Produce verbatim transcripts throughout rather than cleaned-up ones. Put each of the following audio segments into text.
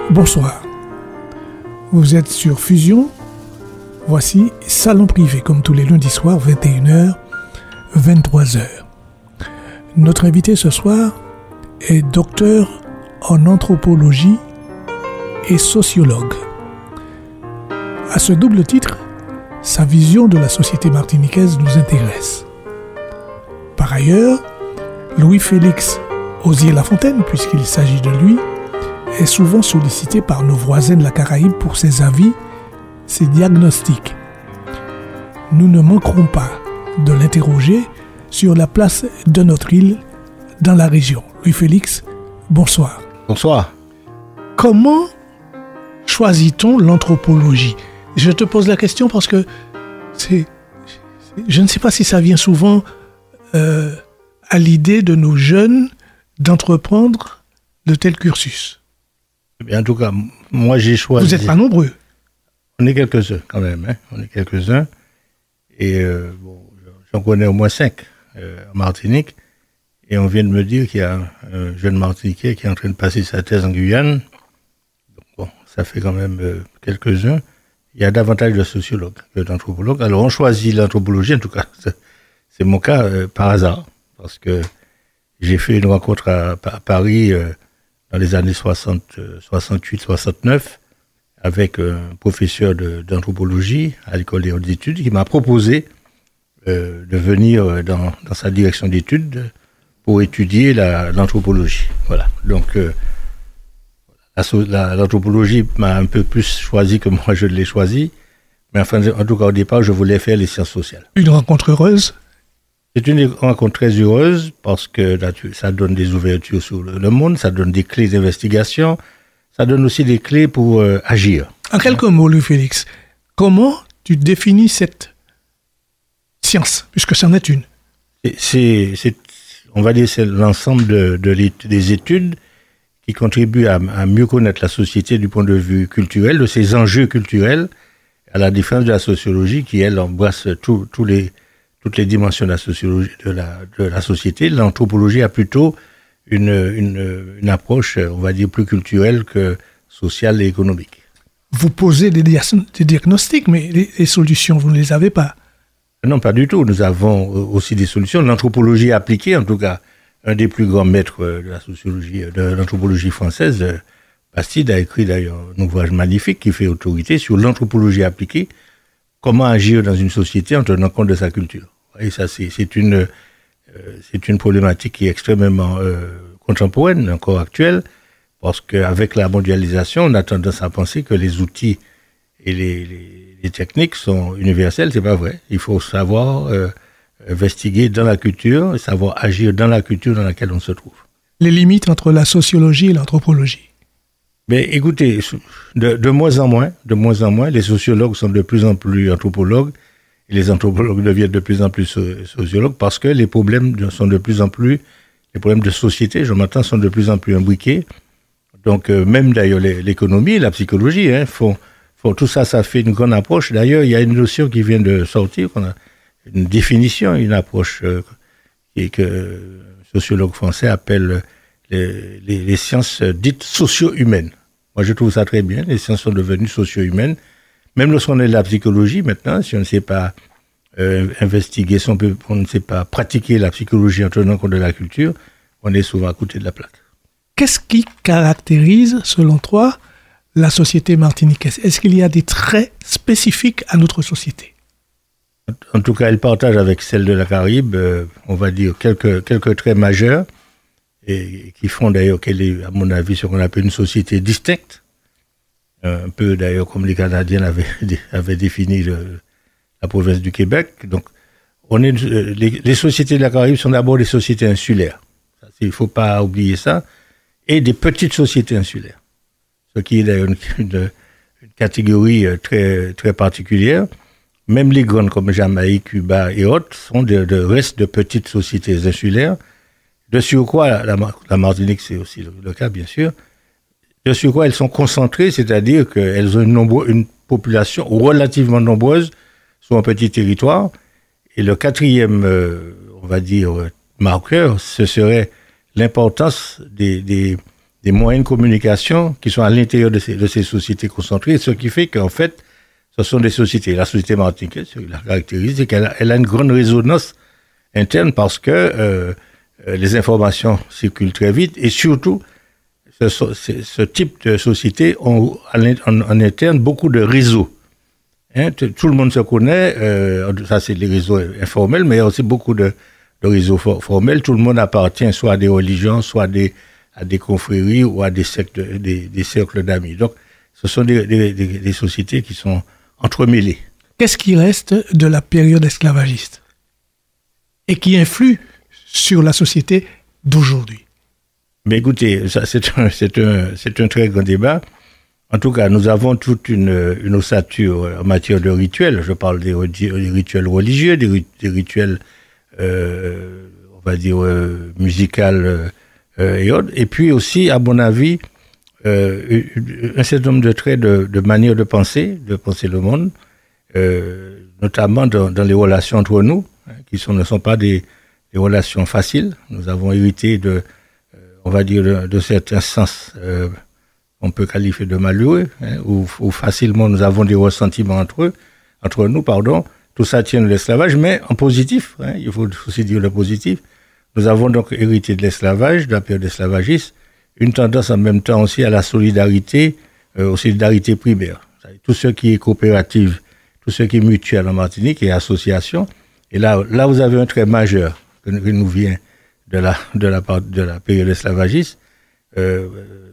Bonsoir. Vous êtes sur Fusion. Voici Salon Privé, comme tous les lundis soirs, vingt et une heures, vingt-trois heures. Notre invité ce soir est docteur en anthropologie et sociologue. À ce double titre, sa vision de la société martiniquaise nous intéresse. Par ailleurs, Louis-Félix Osier-Lafontaine, puisqu'il s'agit de lui, est souvent sollicité par nos voisins de la Caraïbe pour ses avis, ses diagnostics. Nous ne manquerons pas de l'interroger sur la place de notre île dans la région. Louis-Félix, bonsoir. Bonsoir. Comment choisit-on l'anthropologie ? Je te pose la question parce que c'est, je ne sais pas si ça vient souvent euh, à l'idée de nos jeunes d'entreprendre de tels cursus. En tout cas, moi j'ai choisi... Vous n'êtes pas nombreux. On est quelques-uns quand même, hein. On est quelques-uns. Et euh, bon, j'en connais au moins cinq euh, en Martinique. Et on vient de me dire qu'il y a un, un jeune Martiniquais qui est en train de passer sa thèse en Guyane. Donc bon, ça fait quand même euh, quelques-uns. Il y a davantage de sociologues que d'anthropologues. Alors on choisit l'anthropologie, en tout cas, c'est, c'est mon cas euh, par hasard. Parce que j'ai fait une rencontre à, à Paris... Euh, dans les années soixante, soixante-huit, soixante-neuf, avec un professeur de, d'anthropologie à l'école des hautes études qui m'a proposé euh, de venir dans, dans sa direction d'études pour étudier la, l'anthropologie. Voilà. Donc, euh, la, la, l'anthropologie m'a un peu plus choisi que moi je l'ai choisi. Mais enfin, en tout cas, au départ, je voulais faire les sciences sociales. Une rencontre heureuse ? C'est une rencontre très heureuse parce que ça donne des ouvertures sur le monde, ça donne des clés d'investigation, ça donne aussi des clés pour euh, agir. En quelques mots, Louis-Félix, comment tu définis cette science, puisque c'en est une ? c'est, c'est, c'est, On va dire c'est l'ensemble de, de des études qui contribuent à, à mieux connaître la société du point de vue culturel, de ses enjeux culturels, à la différence de la sociologie qui, elle, embrasse tous tous les... toutes les dimensions de la sociologie, de la, de la société. L'anthropologie a plutôt une, une, une approche, on va dire, plus culturelle que sociale et économique. Vous posez des, dia- des diagnostics, mais les, les solutions, vous ne les avez pas. Non, pas du tout. Nous avons aussi des solutions. L'anthropologie appliquée, en tout cas, un des plus grands maîtres de la sociologie, de l'anthropologie française, Bastide, a écrit d'ailleurs un ouvrage magnifique qui fait autorité sur l'anthropologie appliquée. Comment agir dans une société en tenant compte de sa culture. Et ça, c'est, c'est une, euh, c'est une problématique qui est extrêmement euh, contemporaine, encore actuelle, parce qu'avec la mondialisation, on a tendance à penser que les outils et les, les, les techniques sont universels. C'est pas vrai. Il faut savoir euh, investiguer dans la culture, savoir agir dans la culture dans laquelle on se trouve. Les limites entre la sociologie et l'anthropologie. Mais écoutez, de, de moins en moins, de moins en moins, les sociologues sont de plus en plus anthropologues et les anthropologues deviennent de plus en plus sociologues parce que les problèmes sont de plus en plus, les problèmes de société, je m'entends, sont de plus en plus imbriqués. Donc, euh, même d'ailleurs les, l'économie et la psychologie, hein, font, font tout ça, ça fait une grande approche. D'ailleurs, il y a une notion qui vient de sortir, qu'on a une définition, une approche euh, qui, que un sociologue français appelle les, les, les sciences dites socio-humaines. Moi, je trouve ça très bien. Les sciences sont devenues socio-humaines. Même lorsqu'on est de la psychologie, maintenant, si on ne sait pas euh, investiguer, si on, peut, on ne sait pas pratiquer la psychologie en tenant compte de la culture, on est souvent à côté de la plaque. Qu'est-ce qui caractérise, selon toi, la société martiniquaise ? Est-ce qu'il y a des traits spécifiques à notre société ? En tout cas, elle partage avec celle de la Caraïbe, euh, on va dire, quelques, quelques traits majeurs. Et qui font d'ailleurs qu'elle est, à mon avis, ce qu'on appelle une société distincte, un peu d'ailleurs comme les Canadiens avaient, avaient défini le, la province du Québec. Donc, on est, les, les sociétés de la Caraïbe sont d'abord des sociétés insulaires. Il ne faut pas oublier ça. Et des petites sociétés insulaires. Ce qui est d'ailleurs une, une, une catégorie très, très particulière. Même les grandes comme Jamaïque, Cuba et autres sont de, de restes de petites sociétés insulaires. De surcroît, la, la Martinique, c'est aussi le, le cas, bien sûr. De surcroît, elles sont concentrées, c'est-à-dire qu'elles ont une, nombre, une population relativement nombreuse sur un petit territoire. Et le quatrième, euh, on va dire, marqueur, ce serait l'importance des, des, des moyens de communication qui sont à l'intérieur de ces, de ces sociétés concentrées, ce qui fait qu'en fait, ce sont des sociétés. La société martiniquaise, ce qui la caractérise, c'est qu'elle a, elle a une grande résonance interne parce que euh, les informations circulent très vite et surtout, ce, ce, ce type de société ont en, en interne beaucoup de réseaux. Hein, tout le monde se connaît, euh, ça c'est les réseaux informels, mais il y a aussi beaucoup de, de réseaux for, formels. Tout le monde appartient soit à des religions, soit à des, à des confréries ou à des, sectes, des, des cercles d'amis. Donc, ce sont des, des, des, des sociétés qui sont entremêlées. Qu'est-ce qui reste de la période esclavagiste et qui influe sur la société d'aujourd'hui? Mais écoutez, ça, c'est, un, c'est, un, c'est un très grand débat. En tout cas, nous avons toute une, une ossature en matière de rituels. Je parle des, des rituels religieux, des, des rituels, euh, on va dire, euh, musicaux euh, et autres. Et puis aussi, à mon avis, euh, un certain nombre de traits de, de manière de penser, de penser le monde, euh, notamment dans, dans les relations entre nous, hein, qui sont, ne sont pas des, des relations faciles. Nous avons hérité de, euh, on va dire, de, de certains sens euh, on peut qualifier de malheureux, hein, où, où facilement nous avons des ressentiments entre eux, entre nous, pardon. Tout ça tient de l'esclavage, mais en positif, hein, il faut aussi dire le positif. Nous avons donc hérité de l'esclavage, de la période esclavagiste, une tendance en même temps aussi à la solidarité, euh, aux solidarités primaires. Tout ce qui est coopérative, tout ce qui est mutuel en Martinique et association. Et là, là vous avez un trait majeur qui nous vient de la, de la, de la période esclavagiste, euh,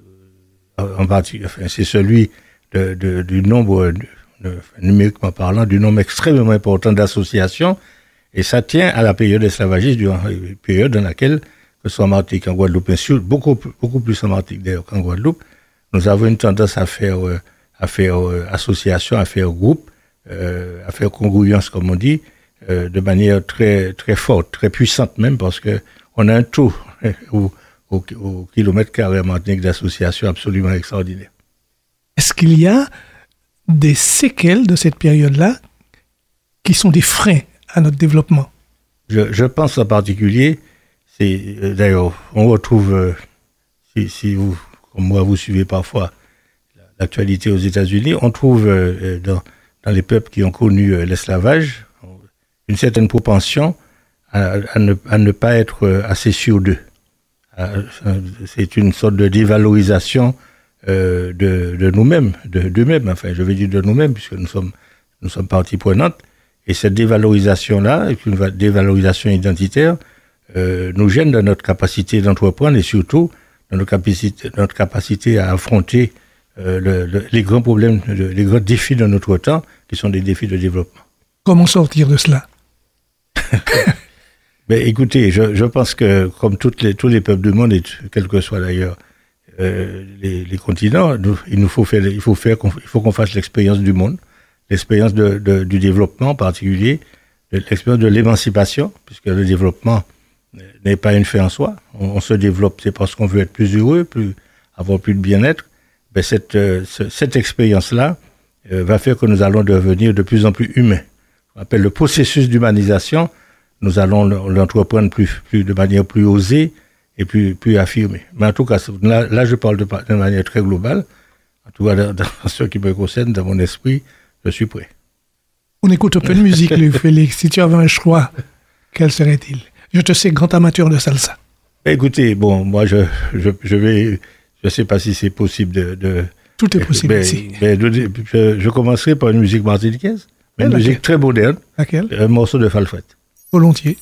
en partie, enfin, c'est celui de, de, du nombre, de, de, numériquement parlant, du nombre extrêmement important d'associations, et ça tient à la période esclavagiste, une période dans laquelle, que ce soit en Martinique, en Guadeloupe, beaucoup, beaucoup plus en Martinique d'ailleurs qu'en Guadeloupe, nous avons une tendance à faire, euh, à faire euh, association, à faire groupe, euh, à faire congruence, comme on dit, euh, de manière très, très forte, très puissante même, parce que on a un taux où Au, au kilomètre carré en Martinique d'associations absolument extraordinaire. Est-ce qu'il y a des séquelles de cette période-là qui sont des freins à notre développement? Je, je pense en particulier, c'est euh, d'ailleurs, on retrouve, euh, si, si vous, comme moi, vous suivez parfois l'actualité aux États-Unis, on trouve euh, dans, dans les peuples qui ont connu euh, l'esclavage une certaine propension à, à, ne, à ne pas être assez sûr d'eux. C'est une sorte de dévalorisation euh, de, de nous-mêmes, de d'eux-mêmes, enfin je veux dire de nous-mêmes, puisque nous sommes, nous sommes partie prenante. Et cette dévalorisation-là, une dévalorisation identitaire, euh, nous gêne dans notre capacité d'entreprendre et surtout dans notre capacité, notre capacité à affronter euh, le, le, les grands problèmes, le, les grands défis de notre temps, qui sont des défis de développement. Comment sortir de cela? Ben, écoutez, je, je pense que comme toutes les, tous les peuples du monde, et quels que soient d'ailleurs euh, les, les continents, nous, il nous faut faire, il faut faire, il faut qu'on fasse l'expérience du monde, l'expérience de, de, du développement en particulier, l'expérience de l'émancipation, puisque le développement n'est pas une fin en soi. On, on se développe, c'est parce qu'on veut être plus heureux, plus avoir plus de bien-être. Ben cette, euh, ce, cette expérience-là euh, va faire que nous allons devenir de plus en plus humains. On appelle le processus d'humanisation. Nous allons l'entreprendre plus, plus, de manière plus osée et plus, plus affirmée. Mais en tout cas, là, là je parle de, de manière très globale. En tout cas, dans, dans ce qui me concerne, dans mon esprit, je suis prêt. On écoute un peu de musique, Luc Félix. Si tu avais un choix, quel serait-il? Je te sais grand amateur de salsa. Écoutez, bon, moi, je, je, je vais, je sais pas si c'est possible de, de Tout est possible mais, ici. Mais de, je, je commencerai par une musique martiniquaise, mais une musique très moderne. Laquelle? Un morceau de Falfret. Volontiers.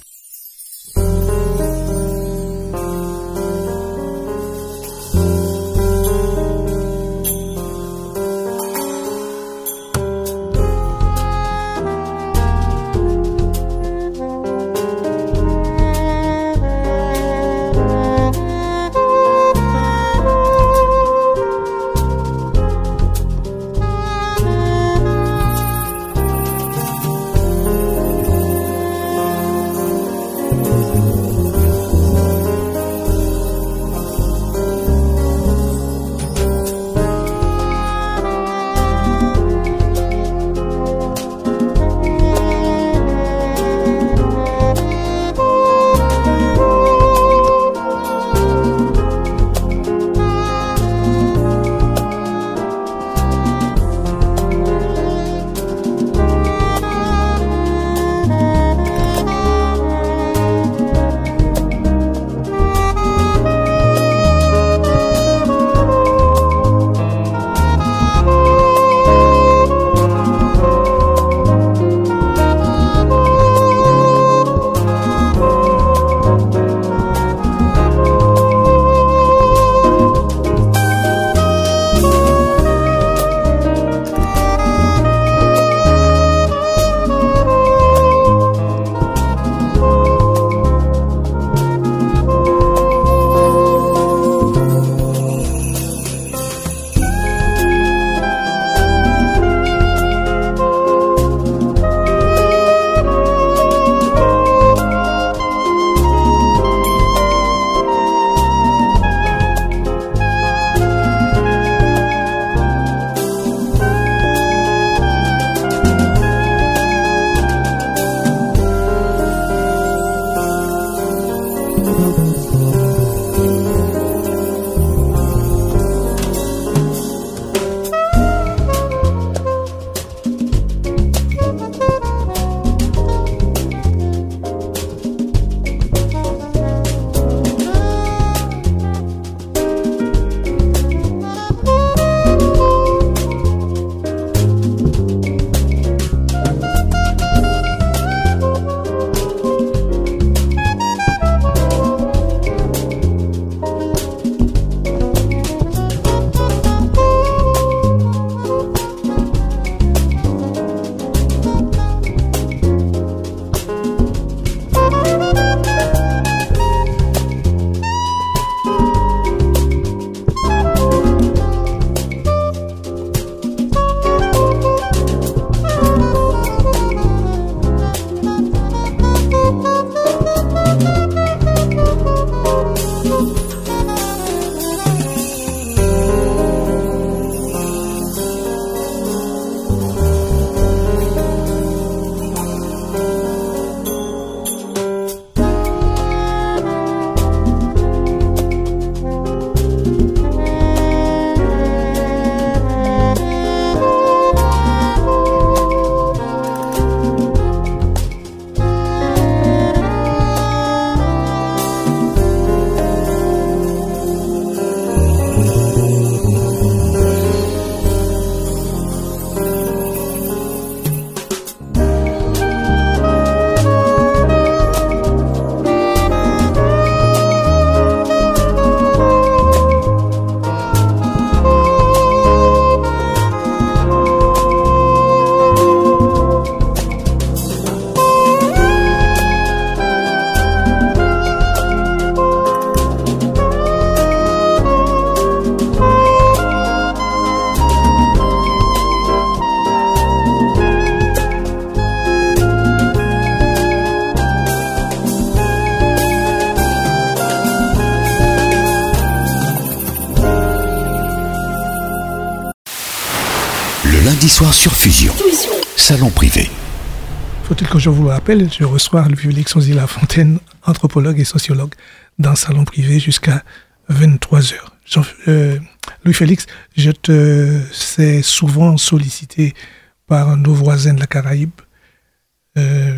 Le lundi soir sur Fusion. Salon privé. Faut-il que je vous le rappelle, je reçois Louis-Félix Onzi-Lafontaine, anthropologue et sociologue, dans Salon privé jusqu'à vingt-trois heures. Jean, euh, Louis-Félix, je te sais souvent sollicité par nos voisins de la Caraïbe. Euh,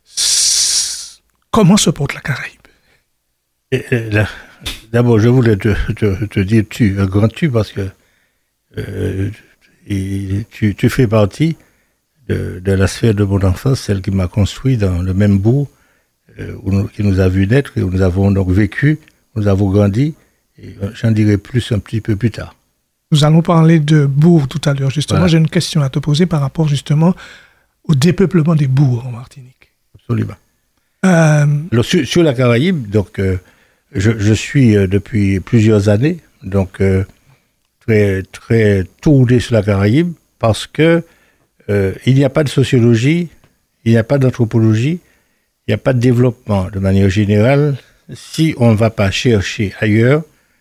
comment se porte la Caraïbe? et, et là, D'abord, je voulais te, te, te dire tu, un grand tu, parce que euh, et tu, tu fais partie de, de la sphère de mon enfance, celle qui m'a construit dans le même bourg, euh, où nous, qui nous a vu naître, et où nous avons donc vécu, nous avons grandi, et j'en dirai plus un petit peu plus tard. Nous allons parler de bourgs tout à l'heure. Justement, voilà. J'ai une question à te poser par rapport justement au dépeuplement des bourgs en Martinique. Absolument. Euh... Alors, sur, sur la Caraïbe, donc, euh, je, je suis euh, depuis plusieurs années, donc euh, très, très tourné sur la Caraïbe, parce que euh, il n'y a pas de sociologie, il n'y a pas d'anthropologie, il n'y a pas de développement de manière générale, si on ne va pas chercher ailleurs,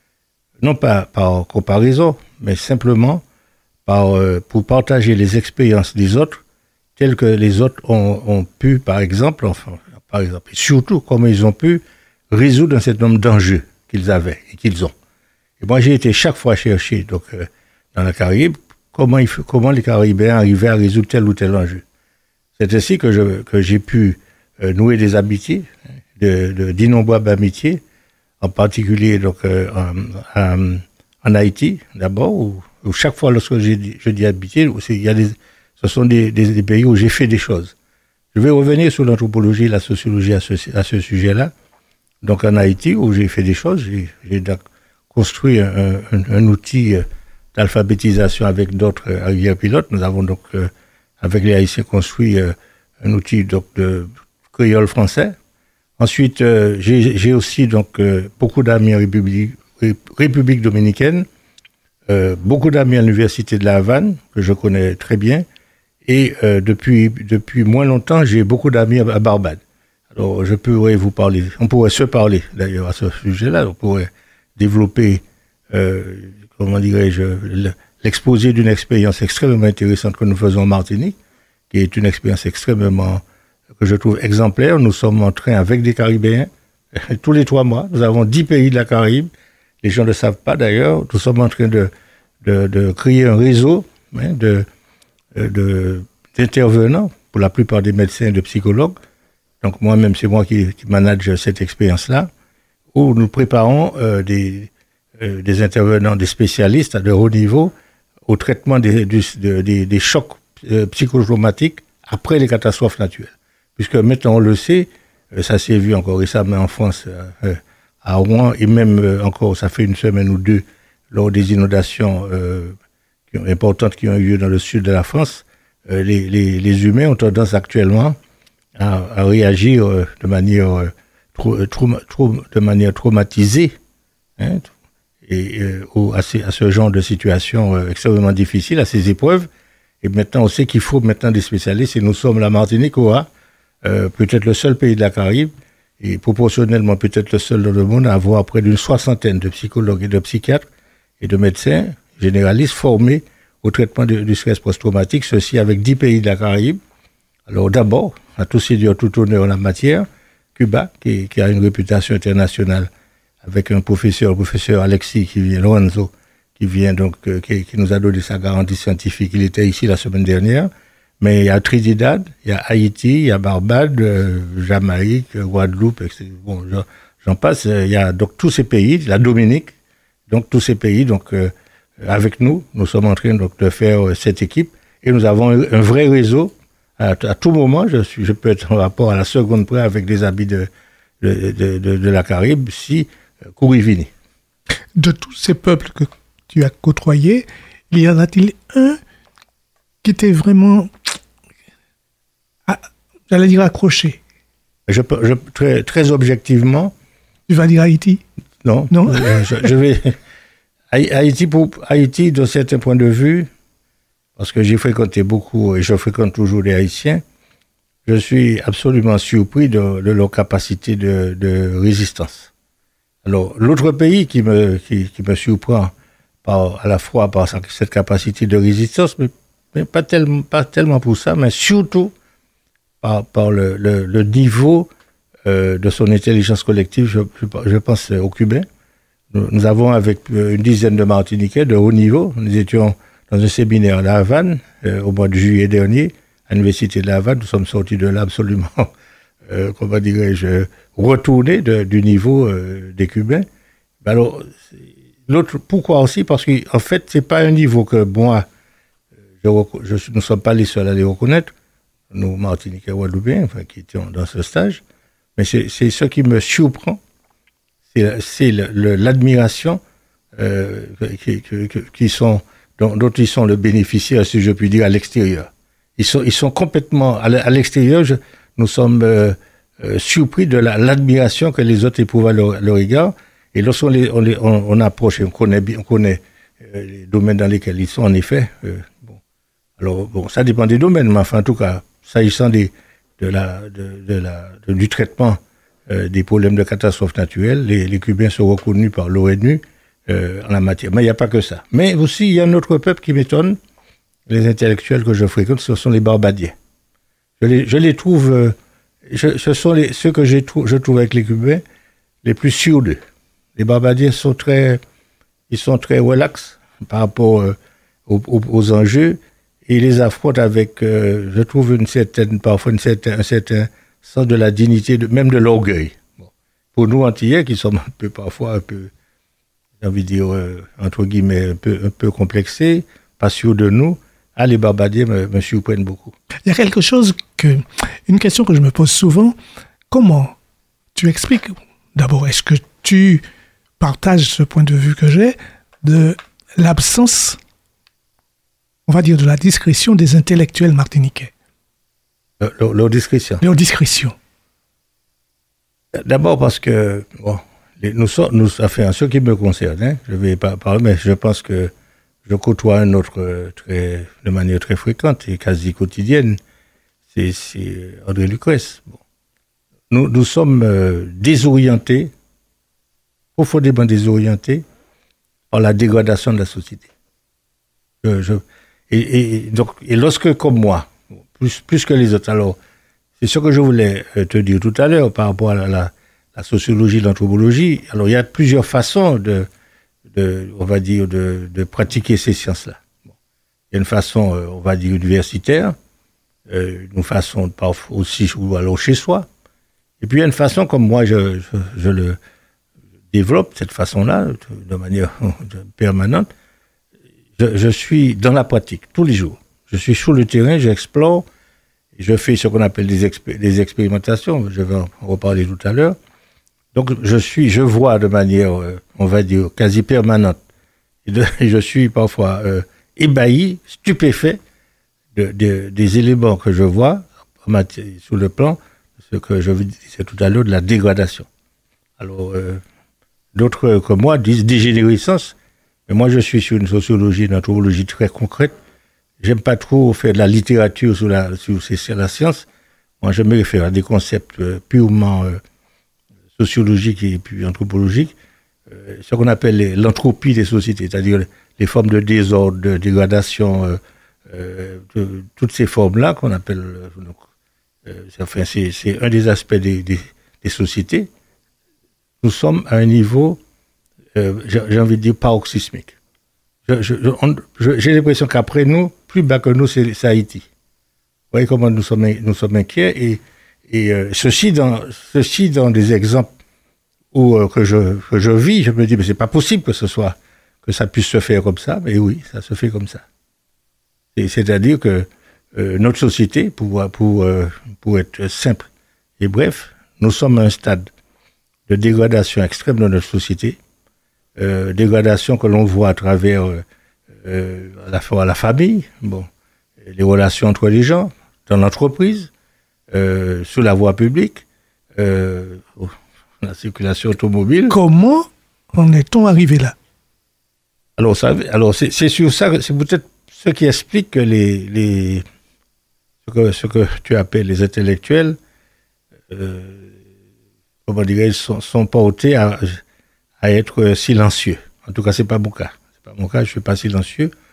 non pas par comparaison, mais simplement par, euh, pour partager les expériences des autres, telles que les autres ont, ont pu, par exemple, enfin, par exemple, et surtout comment ils ont pu résoudre un certain nombre d'enjeux qu'ils avaient et qu'ils ont. Et moi, j'ai été chaque fois chercher, donc, euh, dans la Caraïbe, comment, il, comment les Caribéens arrivaient à résoudre tel ou tel enjeu. C'est ainsi que, je, que j'ai pu euh, nouer des amitiés, de, de, d'innombrables amitiés, en particulier donc, euh, en, en, en Haïti, d'abord, où, où chaque fois lorsque j'ai dit, je dis amitié, il y a des, ce sont des, des, des pays où j'ai fait des choses. Je vais revenir sur l'anthropologie et la sociologie à ce, à ce sujet-là. Donc en Haïti, où j'ai fait des choses, j'ai, j'ai donc construit un, un, un outil d'alphabétisation avec d'autres arrière pilotes. Nous avons donc, euh, avec les Haïtiens, construit euh, un outil donc, de créole français. Ensuite, euh, j'ai, j'ai aussi donc euh, beaucoup d'amis en République, République dominicaine, euh, beaucoup d'amis à l'université de La Havane, que je connais très bien, et euh, depuis, depuis moins longtemps, j'ai beaucoup d'amis à, à Barbade. Alors, je pourrais vous parler, on pourrait se parler d'ailleurs à ce sujet-là, on pourrait développer, euh, comment dirais-je, l'exposé d'une expérience extrêmement intéressante que nous faisons en Martinique, qui est une expérience extrêmement, que je trouve exemplaire. Nous sommes en train, avec des Caribéens, tous les trois mois, nous avons dix pays de la Caraïbe, les gens ne le savent pas d'ailleurs, nous sommes en train de, de, de créer un réseau hein, de, de, d'intervenants, pour la plupart des médecins et de psychologues. Donc moi-même, c'est moi qui, qui manage cette expérience-là, où nous préparons euh, des, euh, des intervenants, des spécialistes de haut niveau au traitement des, des, des, des chocs euh, psychotraumatiques après les catastrophes naturelles. Puisque maintenant, on le sait, euh, ça s'est vu encore récemment en France, euh, à Rouen, et même euh, encore, ça fait une semaine ou deux, lors des inondations euh, qui ont, importantes qui ont eu lieu dans le sud de la France, euh, les, les, les humains ont tendance actuellement à, à réagir euh, de manière euh, trau, trauma, trau, de manière traumatisée, hein, et euh, au, à, ces, à ce genre de situation euh, extrêmement difficile, à ces épreuves. Et maintenant, on sait qu'il faut maintenant des spécialistes, et nous sommes la Martinique, aura euh, peut-être le seul pays de la Caraïbe, et proportionnellement peut-être le seul dans le monde, à avoir près d'une soixantaine de psychologues et de psychiatres et de médecins généralistes formés au traitement de, du stress post-traumatique, ceci avec dix pays de la Caraïbe. Alors d'abord, à tous ces dieux tout honneur en la matière, Cuba, qui, qui a une réputation internationale, avec un professeur, le professeur Alexis, qui vient, Lorenzo, qui vient donc, euh, qui, qui nous a donné sa garantie scientifique. Il était ici la semaine dernière. Mais il y a Trinidad, il y a Haïti, il y a Barbade, euh, Jamaïque, Guadeloupe, et cetera. Bon, j'en, j'en passe. Il y a donc tous ces pays, la Dominique, donc tous ces pays, donc euh, avec nous, nous sommes en train donc de faire euh, cette équipe, et nous avons un, un vrai réseau. À, à tout moment, je suis, je peux être en rapport à la seconde près avec des habits de de, de, de, de la Caraïbe, si euh, Kourivini. De tous ces peuples que tu as côtoyés, il y en a-t-il un qui était vraiment, ah, j'allais dire accroché? Je, je, très, très objectivement. Tu vas dire Haïti? Non. Non. je, je vais. Haïti, pour, Haïti, de certains points de vue, parce que j'ai fréquenté beaucoup et je fréquente toujours les Haïtiens, je suis absolument surpris de, de leur capacité de, de résistance. Alors, l'autre pays qui me, qui, qui me surprend par, à la fois par cette capacité de résistance, mais mais pas tellement, pas tellement pour ça, mais surtout par, par le, le, le niveau euh, de son intelligence collective, je, je, je pense aux Cubains. Nous, nous avons avec une dizaine de Martiniquais de haut niveau, nous étions dans un séminaire à La Havane euh, au mois de juillet dernier, à l'université de La Havane. Nous sommes sortis de là absolument, euh, comment dirais-je, retournés de, du niveau euh, des Cubains. Alors, l'autre, pourquoi aussi? Parce qu'en fait, c'est pas un niveau que moi, je, je, nous ne sommes pas les seuls à les reconnaître, nous Martiniquais Guadeloupéens, enfin, qui étions dans ce stage, mais c'est, c'est ce qui me surprend, c'est, c'est le, le, l'admiration euh, qui, qui, qui sont, dont, dont ils sont le bénéficiaire, si je puis dire, à l'extérieur. Ils sont, ils sont complètement, à l'extérieur, je, nous sommes euh, euh, surpris de la, l'admiration que les autres éprouvent à leur, leur égard. Et lorsqu'on les, on, les, on, on approche et on connaît, on connaît euh, les domaines dans lesquels ils sont, en effet, euh, bon. Alors, bon, ça dépend des domaines, mais enfin, en tout cas, s'agissant des, de la, de, de la, de, du traitement euh, des problèmes de catastrophes naturelles, les, les Cubains sont reconnus par l'ONU euh, en la matière. Mais il n'y a pas que ça. Mais aussi, il y a un autre peuple qui m'étonne, les intellectuels que je fréquente, ce sont les Barbadiens. Je les, je les trouve, euh, je, ce sont les, ceux que j'ai trou, je trouve avec les Cubains les plus sûrs d'eux. Les Barbadiens sont très, ils sont très relax par rapport euh, aux, aux, aux enjeux et ils les affrontent avec, euh, je trouve une certaine, parfois une certaine, un certain sens de la dignité, de, même de l'orgueil. Bon. Pour nous Antillais, qui sommes un peu parfois un peu, j'ai envie de dire euh, entre guillemets un peu, un peu complexés, pas sûrs de nous. Ah, les Barbadiens me, me surprennent beaucoup. Il y a quelque chose que, une question que je me pose souvent. Comment tu expliques, d'abord, est-ce que tu partages ce point de vue que j'ai de l'absence, on va dire, de la discrétion des intellectuels martiniquais? Leur, leur discrétion. Leur discrétion. D'abord parce que, bon, les, nous sommes, nous, enfin, en ce qui me concerne, hein, je vais pas parler, mais je pense que je côtoie un autre euh, très, de manière très fréquente et quasi quotidienne, c'est, c'est André Lucrèce. Bon. Nous, nous sommes euh, désorientés, profondément désorientés par la dégradation de la société. Je, je, et, et, donc, et lorsque, comme moi, plus, plus que les autres, alors, c'est ce que je voulais te dire tout à l'heure par rapport à la, la, la sociologie, l'anthropologie. Alors, il y a plusieurs façons de, de on va dire, de, de pratiquer ces sciences-là. Bon. Il y a une façon, on va dire, universitaire, euh, une façon parfois aussi ou alors chez soi. Et puis, il y a une façon, comme moi, je, je, je le développe, cette façon-là, de manière permanente. Je, je suis dans la pratique, tous les jours. Je suis sur le terrain, j'explore, je fais ce qu'on appelle des, expé- des expérimentations, je vais en reparler tout à l'heure. Donc, je suis, je vois de manière, euh, on va dire, quasi permanente. Et, de, et je suis parfois euh, ébahi, stupéfait de, de, des éléments que je vois en matière, sur le plan, ce que je vous disais tout à l'heure, de la dégradation. Alors, euh, d'autres que moi disent dégénérescence, mais moi je suis sur une sociologie, une anthropologie très concrète. J'aime pas trop faire de la littérature sur la, sur, sur la science. Moi, je me réfère à des concepts euh, purement euh, sociologiques et puis anthropologiques, euh, ce qu'on appelle les, l'entropie des sociétés, c'est-à-dire les formes de désordre, de dégradation, euh, euh, de, toutes ces formes-là qu'on appelle, euh, donc, euh, enfin, c'est, c'est un des aspects des, des, des sociétés. Nous sommes à un niveau, euh, j'ai, j'ai envie de dire, paroxysmique. Je, je, on, je, j'ai l'impression qu'après nous, plus bas que nous, c'est, c'est Haïti. Vous voyez comment nous sommes, nous sommes inquiets et, et euh, ceci, dans, ceci dans des exemples où euh, que, je, que je vis, je me dis, mais c'est pas possible que ce soit, que ça puisse se faire comme ça. Mais oui, ça se fait comme ça. Et c'est-à-dire que euh, notre société, pour, pour, euh, pour être simple et bref, nous sommes à un stade de dégradation extrême de notre société. Euh, dégradation que l'on voit à travers euh, euh, à la fois la famille, bon, les relations entre les gens, dans l'entreprise, euh, sur la voie publique, euh, la circulation automobile. Comment en est-on arrivé là? Alors, ça, alors c'est, c'est sur ça, c'est peut-être ce qui explique que les, les ce que, ce que tu appelles les intellectuels, euh, comment dirais-je, sont, sont portés à à être silencieux. En tout cas, c'est pas mon cas. C'est pas mon cas, je suis pas silencieux.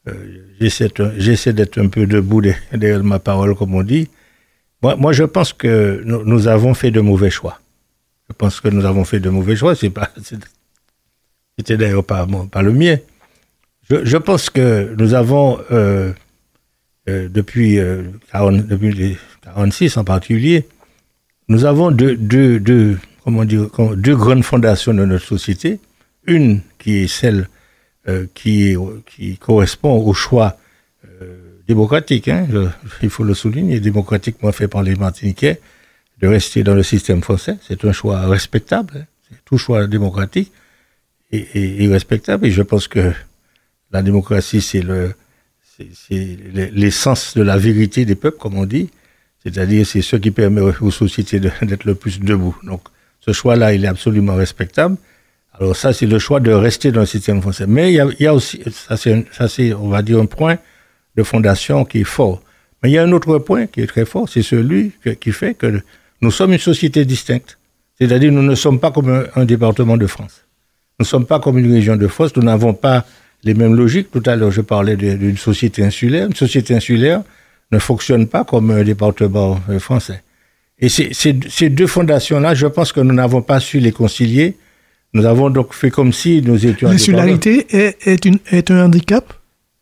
euh, j'essaie, j'essaie d'être un peu debout derrière ma parole, comme on dit. Moi, moi je pense que nous, nous avons fait de mauvais choix. Je pense que nous avons fait de mauvais choix. C'est pas, c'est, c'était d'ailleurs pas, bon, pas le mien. Je, je pense que nous avons, euh, euh, depuis, euh, quarante, depuis les quarante-six en particulier, nous avons deux, deux, deux, comment dire, deux grandes fondations de notre société. Une qui est celle euh, qui, qui correspond au choix euh, démocratique, hein, je, il faut le souligner, démocratiquement fait par les Martiniquais, de rester dans le système français. C'est un choix respectable. Hein. C'est tout choix démocratique et, et, et respectable. Et je pense que la démocratie, c'est, le, c'est, c'est l'essence de la vérité des peuples, comme on dit. C'est-à-dire, c'est ce qui permet aux sociétés de, d'être le plus debout. Donc, ce choix-là, il est absolument respectable. Alors ça, c'est le choix de rester dans le système français. Mais il y a, il y a aussi, ça c'est, ça c'est, on va dire, un point de fondation qui est fort. Mais il y a un autre point qui est très fort, c'est celui que, qui fait que nous sommes une société distincte. C'est-à-dire, nous ne sommes pas comme un, un département de France. Nous ne sommes pas comme une région de France. Nous n'avons pas les mêmes logiques. Tout à l'heure, je parlais de, d'une société insulaire. Une société insulaire ne fonctionne pas comme un département français. Et ces, ces, ces deux fondations-là, je pense que nous n'avons pas su les concilier. Nous avons donc fait comme si nous étions... L'insularité est, est, une, est un handicap ?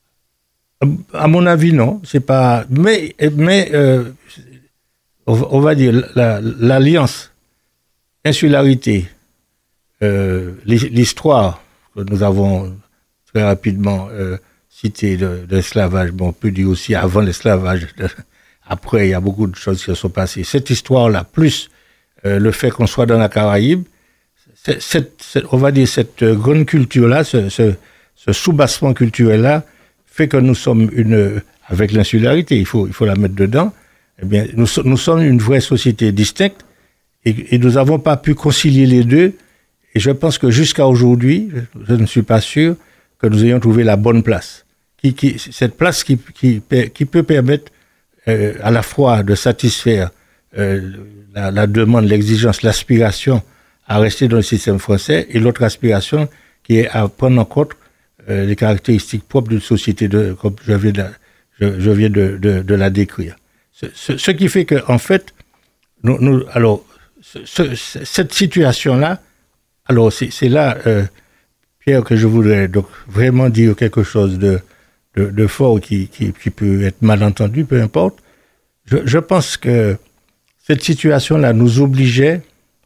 À mon avis, non. C'est pas... Mais, mais euh, on va dire, la, l'alliance, insularité, euh, l'histoire que nous avons très rapidement euh, citée de, de l'esclavage, bon, on peut dire aussi avant l'esclavage, de, après, il y a beaucoup de choses qui se sont passées. Cette histoire-là, plus euh, le fait qu'on soit dans la Caraïbe, c'est, c'est, c'est, on va dire cette grande culture-là, ce, ce, ce soubassement culturel-là, fait que nous sommes une, avec l'insularité, il faut, il faut la mettre dedans, eh bien, nous, nous sommes une vraie société distincte et, et nous n'avons pas pu concilier les deux. Et je pense que jusqu'à aujourd'hui, je ne suis pas sûr que nous ayons trouvé la bonne place. Qui, qui, cette place qui, qui, qui peut permettre euh, à la fois de satisfaire euh, la, la demande, l'exigence, l'aspiration à rester dans le système français et l'autre aspiration qui est à prendre en compte euh, les caractéristiques propres d'une société de, comme je viens de, je, je viens de, de, de la décrire. Ce, ce, ce qui fait que, en fait, nous, nous alors, ce, ce, cette situation-là, alors c'est, c'est là, euh, Pierre, que je voudrais donc vraiment dire quelque chose de, de, de fort qui, qui, qui peut être mal entendu, peu importe. Je, je pense que cette situation-là nous obligeait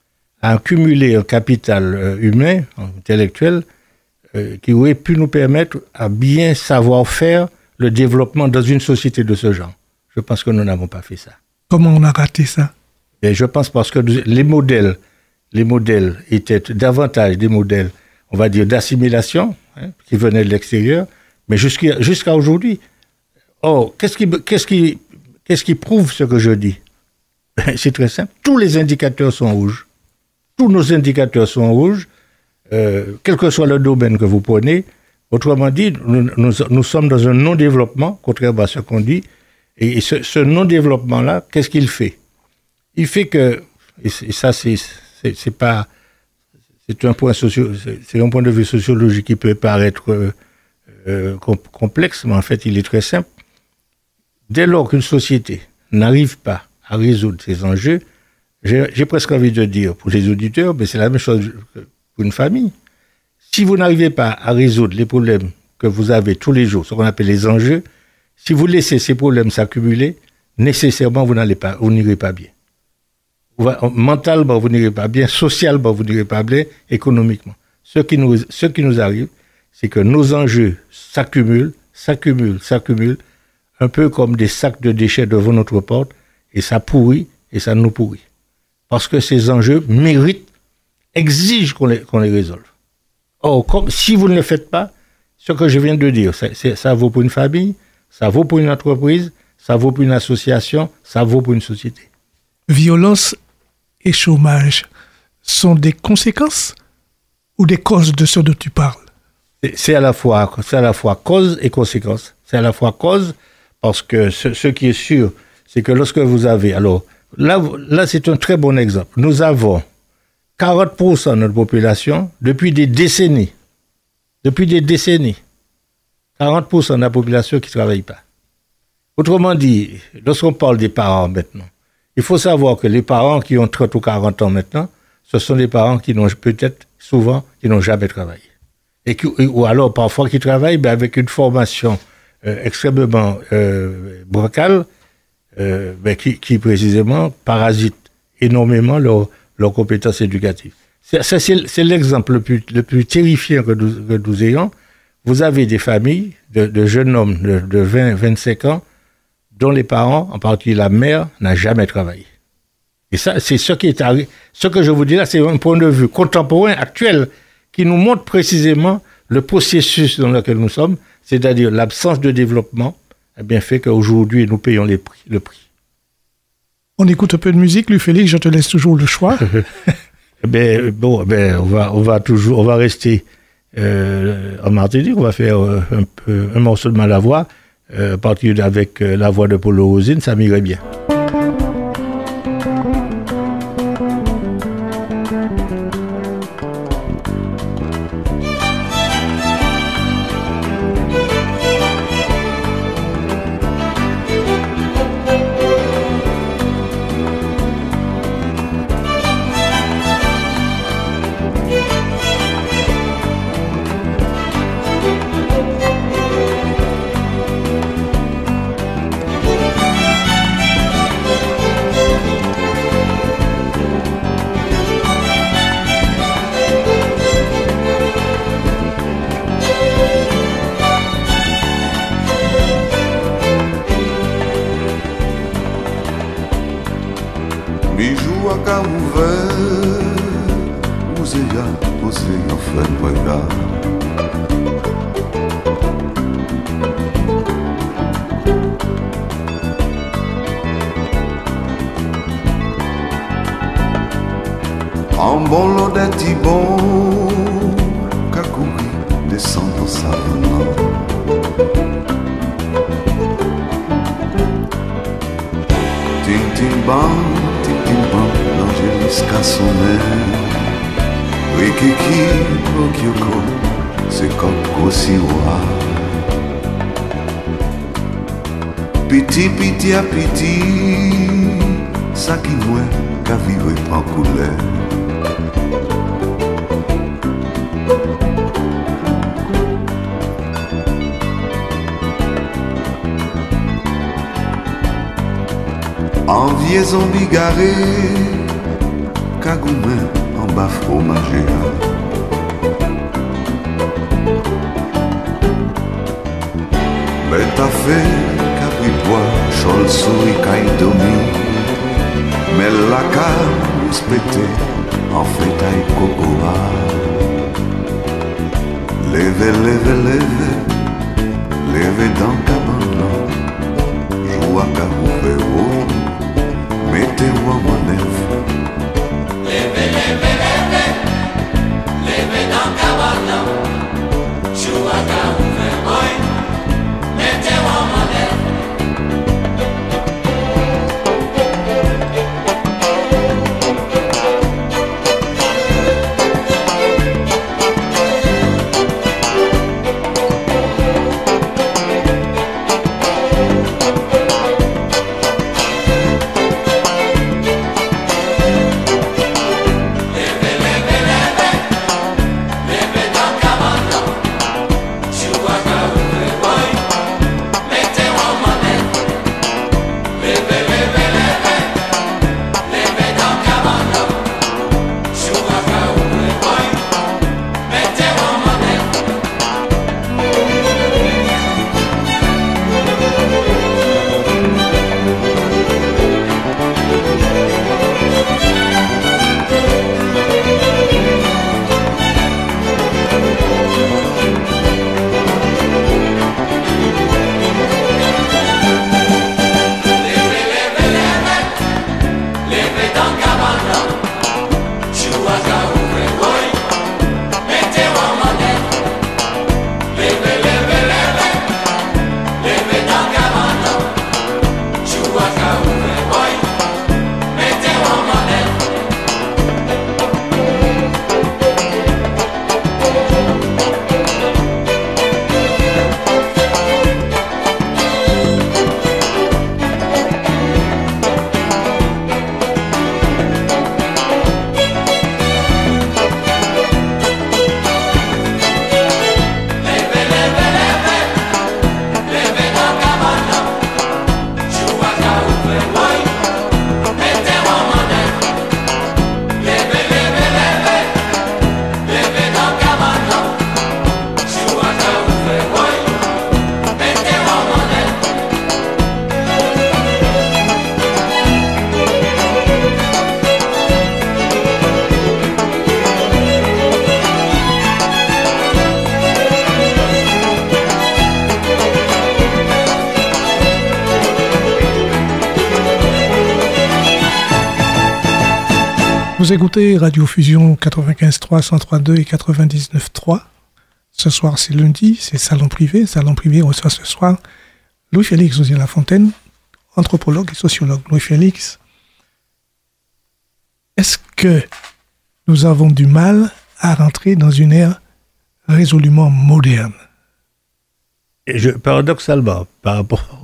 à accumuler un capital euh, humain, intellectuel, euh, qui aurait pu nous permettre à bien savoir faire le développement dans une société de ce genre. Je pense que nous n'avons pas fait ça. Comment on a raté ça? Et je pense parce que les modèles, les modèles étaient davantage des modèles, on va dire, d'assimilation, hein, qui venaient de l'extérieur, mais jusqu'à, jusqu'à aujourd'hui. Or, qu'est-ce qui, qu'est-ce qui, qu'est-ce qui prouve ce que je dis? C'est très simple. Tous les indicateurs sont rouges. Tous nos indicateurs sont rouges, euh, quel que soit le domaine que vous prenez. Autrement dit, nous, nous, nous sommes dans un non-développement, contrairement à ce qu'on dit. Et ce, ce non-développement-là, qu'est-ce qu'il fait? Il fait que, et ça, c'est, c'est, c'est pas, c'est un point socio, c'est, c'est un point de vue sociologique qui peut paraître euh, euh, complexe, mais en fait, il est très simple. Dès lors qu'une société n'arrive pas à résoudre ses enjeux, j'ai, j'ai presque envie de dire pour les auditeurs, mais c'est la même chose que pour une famille. Si vous n'arrivez pas à résoudre les problèmes que vous avez tous les jours, ce qu'on appelle les enjeux, si vous laissez ces problèmes s'accumuler, nécessairement, vous n'allez pas, vous n'irez pas bien. Mentalement, vous n'irez pas bien. Socialement, vous n'irez pas bien. Économiquement. Ce qui nous, ce qui nous arrive, c'est que nos enjeux s'accumulent, s'accumulent, s'accumulent, un peu comme des sacs de déchets devant notre porte, et ça pourrit, et ça nous pourrit. Parce que ces enjeux méritent, exigent qu'on les, qu'on les résolve. Or, comme, si vous ne le faites pas, ce que je viens de dire, c'est, c'est, ça vaut pour une famille, ça vaut pour une entreprise, ça vaut pour une association, ça vaut pour une société. Violence et chômage sont des conséquences ou des causes de ce dont tu parles? C'est, c'est, à la fois, c'est à la fois cause et conséquence. C'est à la fois cause parce que ce, ce qui est sûr, c'est que lorsque vous avez... Alors, là, là, c'est un très bon exemple. Nous avons quarante pour cent de notre population depuis des décennies. Depuis des décennies. quarante pour cent de la population qui ne travaille pas. Autrement dit, lorsqu'on parle des parents maintenant, il faut savoir que les parents qui ont trente ou quarante ans maintenant, ce sont des parents qui n'ont peut-être souvent, qui n'ont jamais travaillé. Et qui, ou alors parfois qui travaillent mais avec une formation euh, extrêmement euh, bancale, euh, mais qui, qui précisément parasite énormément leurs leur compétences éducatives. C'est, c'est, c'est l'exemple le plus, le plus terrifiant que nous, que nous ayons. Vous avez des familles de, de jeunes hommes de, de vingt à vingt-cinq ans dont les parents, en particulier la mère, n'a jamais travaillé. Et ça, c'est ce qui est arrivé. Ce que je vous dis là, c'est un point de vue contemporain, actuel, qui nous montre précisément le processus dans lequel nous sommes, c'est-à-dire l'absence de développement, a bien fait qu'aujourd'hui, nous payons les prix, le prix. On écoute un peu de musique, lui Félix, je te laisse toujours le choix. ben, bon, ben, on va, on va toujours, on va rester euh, en Martinique, on va faire euh, un, peu, un morceau de Malavoie, euh, à partir avec euh, la voix de Polo Rosine, ça m'irait bien. En bon lot d'être bon, Kakouri descend dans sa main. Tim tim bam, tim tim bam, l'angèle jusqu'à son air. Rikiki, Okyoko, c'est comme Kosiwa. Piti piti à piti, ça qui mouait, qu'à vivre en couleur. En viaison bigarré, Kagoumen en bas fromager. Mais t'as fait Capripois, Chol souris Kaidomi. Mais la cave pété en fait aïe cocoa. Levez, levez, levez, levez dans cabane. Joue à Kagouféo. Mettez-moi mon œuf. Levez, levez, levez, levez dans cabane. Joue à Kagouféo. Mettez-moi mon œuf. Vous écoutez Radio Fusion quatre-vingt-quinze trois, cent trois deux et quatre-vingt-dix-neuf trois. Ce soir, c'est lundi, c'est Salon Privé. Salon Privé reçoit ce soir Louis-Félix Osier-Lafontaine, anthropologue et sociologue. Louis-Félix, est-ce que nous avons du mal à rentrer dans une ère résolument moderne? Et je, paradoxalement, par rapport,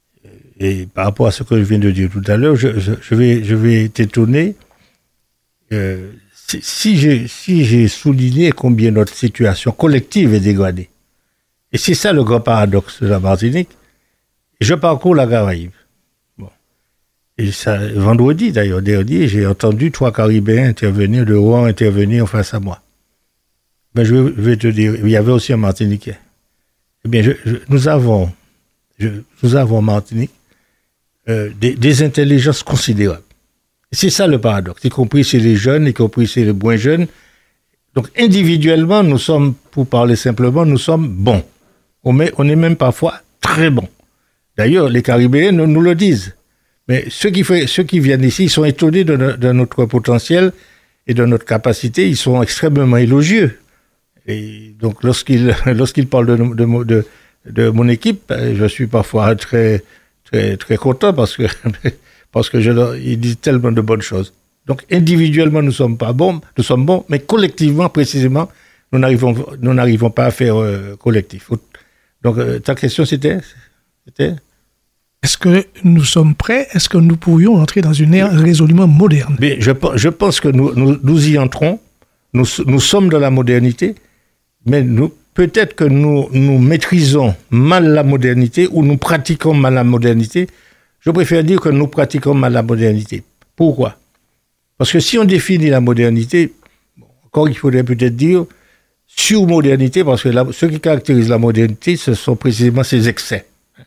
et par rapport à ce que je viens de dire tout à l'heure, je, je, je vais, je vais t'étonner. Euh, si, si, j'ai, si j'ai souligné combien notre situation collective est dégradée, et c'est ça le grand paradoxe de la Martinique, je parcours la Caraïbe. Bon. Et ça, vendredi d'ailleurs, dernier, j'ai entendu trois Caribéens intervenir, de Rouen intervenir face à moi. Ben, je, vais, je vais te dire, il y avait aussi un Martiniquais. Eh bien, je, je, nous avons, je, nous avons en Martinique euh, des, des intelligences considérables. C'est ça le paradoxe, y compris chez les jeunes, y compris chez les moins jeunes. Donc individuellement, nous sommes, pour parler simplement, nous sommes bons. On, met, on est même parfois très bons. D'ailleurs, les Caribéens nous, nous le disent. Mais ceux qui, fait, ceux qui viennent ici, ils sont étonnés de, de notre potentiel et de notre capacité. Ils sont extrêmement élogieux. Et donc lorsqu'ils, lorsqu'ils parlent de, de, de, de mon équipe, je suis parfois très, très, très content parce que... Parce que je leur, ils disent tellement de bonnes choses. Donc, individuellement, nous sommes pas bons, nous sommes bons, mais collectivement, précisément, nous n'arrivons, nous n'arrivons pas à faire euh, collectif. Donc, euh, ta question, c'était, c'était? Est-ce que nous sommes prêts? Est-ce que nous pourrions entrer dans une ère résolument moderne? Mais je, je pense que nous, nous, nous y entrons. Nous, nous sommes dans la modernité, mais nous, peut-être que nous, nous maîtrisons mal la modernité ou nous pratiquons mal la modernité. Je préfère dire que nous pratiquons mal la modernité. Pourquoi? Parce que si on définit la modernité, bon, encore il faudrait peut-être dire sur-modernité, parce que la, ce qui caractérise la modernité, ce sont précisément ses excès.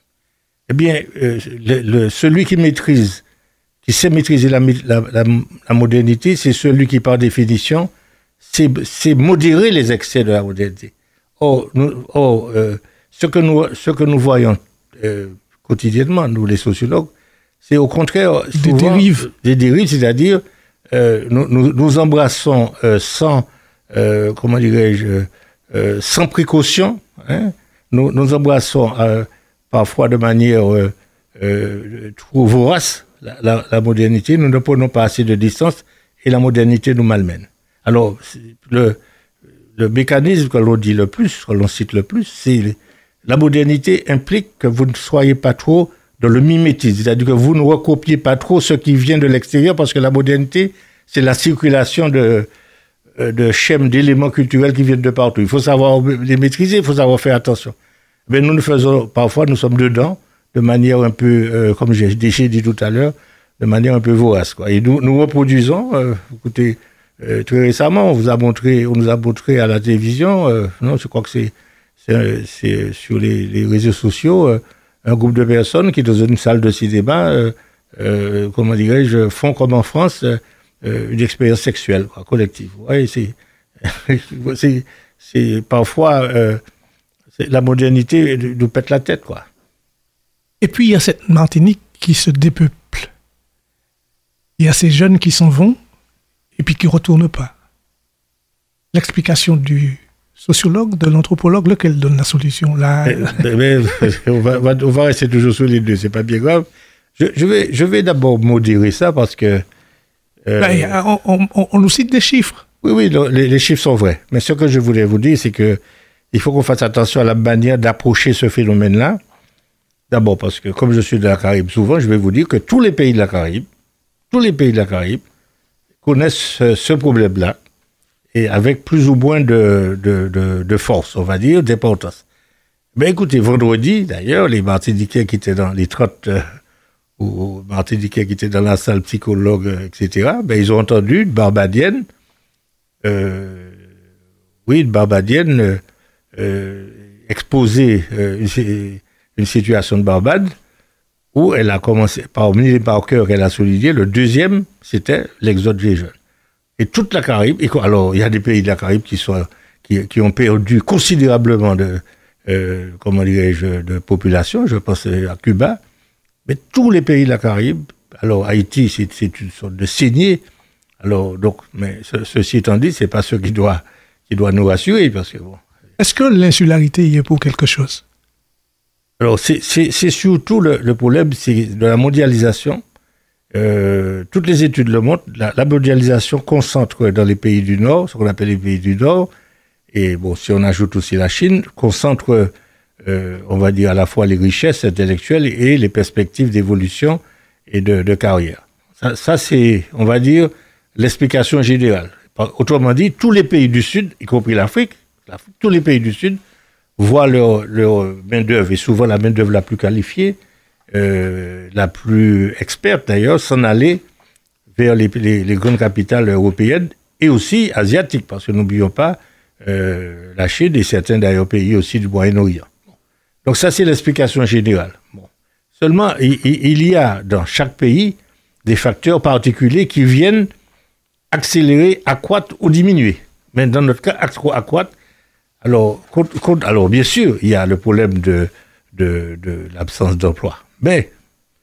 Eh bien, euh, le, le, celui qui maîtrise, qui sait maîtriser la, la, la, la modernité, c'est celui qui, par définition, sait, sait modérer les excès de la modernité. Or, nous, or euh, ce, que nous, ce que nous voyons... Euh, quotidiennement, nous les sociologues, c'est au contraire souvent, des dérives. Des dérives, c'est-à-dire euh, nous, nous, nous embrassons euh, sans, euh, comment dirais-je, euh, sans précaution, hein, nous, nous embrassons euh, parfois de manière euh, euh, trop vorace la, la, la modernité, nous ne prenons pas assez de distance et la modernité nous malmène. Alors, le, le mécanisme que l'on dit le plus, que l'on cite le plus, c'est la modernité implique que vous ne soyez pas trop dans le mimétisme, c'est-à-dire que vous ne recopiez pas trop ce qui vient de l'extérieur, parce que la modernité, c'est la circulation de, de schèmes, d'éléments culturels qui viennent de partout. Il faut savoir les maîtriser, il faut savoir faire attention. Mais nous, nous faisons, parfois, nous sommes dedans, de manière un peu, euh, comme j'ai, j'ai dit tout à l'heure, de manière un peu vorace, quoi. Et nous, nous reproduisons, euh, écoutez, euh, très récemment, on vous a montré, on nous a montré à la télévision, euh, non, je crois que c'est, C'est, c'est sur les, les réseaux sociaux, euh, un groupe de personnes qui, dans une salle de cinéma, euh, euh, comment dirais-je, font comme en France euh, une expérience sexuelle, quoi, collective. Ouais, c'est, c'est, c'est parfois euh, c'est, la modernité nous pète la tête, quoi. Et puis il y a cette Martinique qui se dépeuple. Il y a ces jeunes qui s'en vont et puis qui retournent pas. L'explication du sociologue, de l'anthropologue, lequel donne la solution là? mais, mais, on, va, on va rester toujours sur les deux, c'est pas bien grave. Je, je, vais, je vais d'abord modérer ça parce que... Euh, ben, on, on, on nous cite des chiffres. Oui, oui, les, les chiffres sont vrais. Mais ce que je voulais vous dire, c'est que il faut qu'on fasse attention à la manière d'approcher ce phénomène-là. D'abord parce que, comme je suis de la Caraïbe souvent, je vais vous dire que tous les pays de la Caraïbe, tous les pays de la Caraïbe connaissent ce, ce problème-là, et avec plus ou moins de, de, de, de force, on va dire, d'importance. Ben écoutez, vendredi, d'ailleurs, les Martiniquais qui étaient dans les trente, euh, ou Martiniquais qui étaient dans la salle psychologue, et cetera, ben ils ont entendu une Barbadienne, euh, oui, une Barbadienne euh, euh, exposer euh, une, une situation de Barbade, où elle a commencé, parmi les marqueurs qu'elle a soulignés, le deuxième, c'était l'exode des jeunes. Et toute la Caraïbe, et, alors il y a des pays de la Caraïbe qui, sont, qui, qui ont perdu considérablement de, euh, comment dirais-je, de population, je pense à Cuba, mais tous les pays de la Caraïbe, alors Haïti c'est, c'est une sorte de saignée, Alors, donc, mais ce, ceci étant dit, c'est pas ce qui doit, qui doit nous rassurer, parce que bon. Est-ce que l'insularité y est pour quelque chose? Alors, c'est, c'est, c'est surtout le, le problème, c'est de la mondialisation. Euh, toutes les études le montrent, la, la mondialisation concentre dans les pays du Nord, ce qu'on appelle les pays du Nord, et bon, si on ajoute aussi la Chine, concentre, euh, on va dire, à la fois les richesses intellectuelles et les perspectives d'évolution et de, de carrière. Ça, ça, c'est, on va dire, l'explication générale. Autrement dit, tous les pays du Sud, y compris l'Afrique, l'Afrique tous les pays du Sud, voient leur, leur main-d'œuvre, et souvent la main-d'œuvre la plus qualifiée, euh, la plus experte d'ailleurs, s'en aller vers les, les, les grandes capitales européennes et aussi asiatiques, parce que n'oublions pas euh, la Chine et certains d'ailleurs pays aussi du Moyen-Orient. Bon. Donc ça, c'est l'explication générale. Bon. Seulement, il, il y a dans chaque pays des facteurs particuliers qui viennent accélérer, accroître ou diminuer. Mais dans notre cas, accroître. Alors, alors, bien sûr, il y a le problème de, de, de l'absence d'emploi. Mais,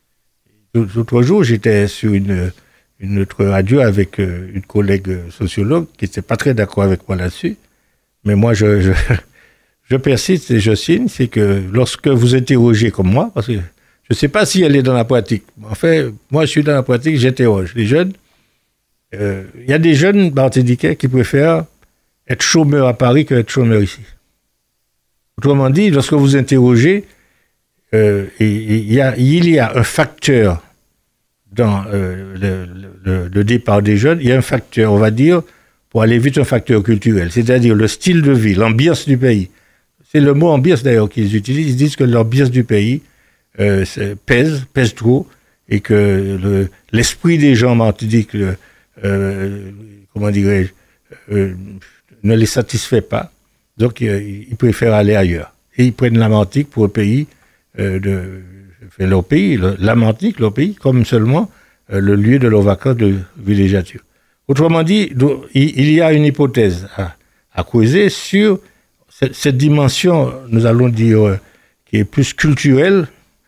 l'autre jour, j'étais sur une, une autre radio avec une collègue sociologue qui n'était pas très d'accord avec moi là-dessus. Mais moi, je, je, je persiste et je signe, c'est que lorsque vous interrogez comme moi, parce que je ne sais pas si elle est dans la pratique. En fait, moi, je suis dans la pratique, j'interroge les jeunes. Il euh, y a des jeunes martiniquais qui préfèrent être chômeur à Paris qu'être chômeur ici. Autrement dit, lorsque vous interrogez, euh, il, y a, il y a un facteur dans euh, le, le, le départ des jeunes, il y a un facteur, on va dire, pour aller vite, un facteur culturel, c'est-à-dire le style de vie, l'ambiance du pays. C'est le mot ambiance d'ailleurs qu'ils utilisent, ils disent que l'ambiance du pays euh, pèse, pèse trop, et que le, l'esprit des gens martiniques, le, euh, comment dirais-je, euh, ne les satisfait pas, donc euh, ils préfèrent aller ailleurs. Et ils prennent la Martinique pour le pays, euh, de, enfin, leur pays, le, la Martinique, leur pays, comme seulement euh, le lieu de leur vacances de villégiature. Autrement dit, do, il, il y a une hypothèse à, à creuser sur cette, cette dimension, nous allons dire, euh, qui est plus culturelle,